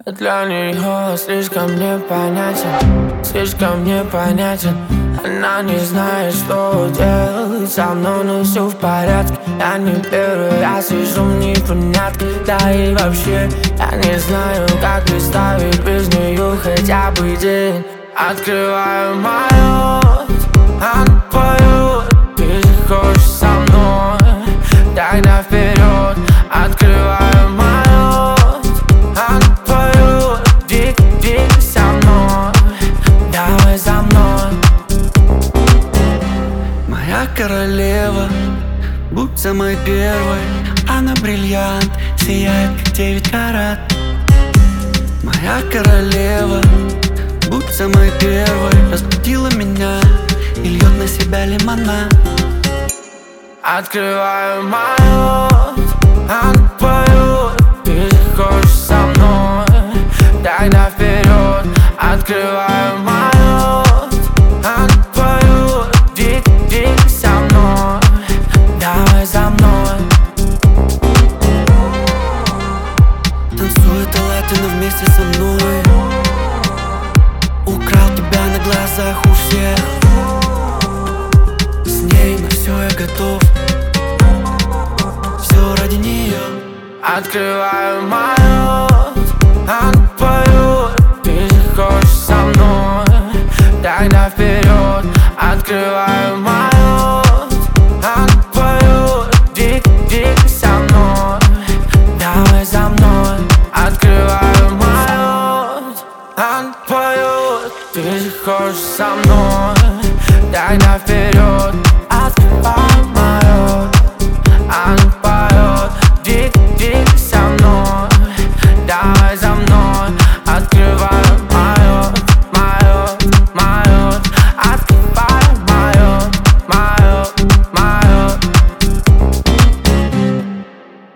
Для нее слишком непонятен. Она не знает, что делать со мной, но все в порядке. Я не первый раз вижу непонятки. Да и вообще, я не знаю, как представить без нее хотя бы день. Открываю мою, она поет. Ты же хочешь со мной, тогда вперед. Открываю мою, она поет. Иди со мной, давай за мной. Моя королева, будь самой первой. Она бриллиант, сияет как 9 карат. Моя королева, будь самой первой. Разбудила меня и льет на себя лимонад. Открываю мою, она поет. Ты же хочешь со мной, тогда вперед. Открываю мою, она поет. Иди со мной, давай за мной. Танцует латино вместе со мной. Украл тебя на глазах у всех. С ней на все я готов. Все ради нее. Открываю мою, она поет. Ты же хочешь со мной, тогда вперед. Открываю мою, она поет. Иди со мной, давай за мной. Открываю мою, она поет. Ты же хочешь со мной, тогда вперед.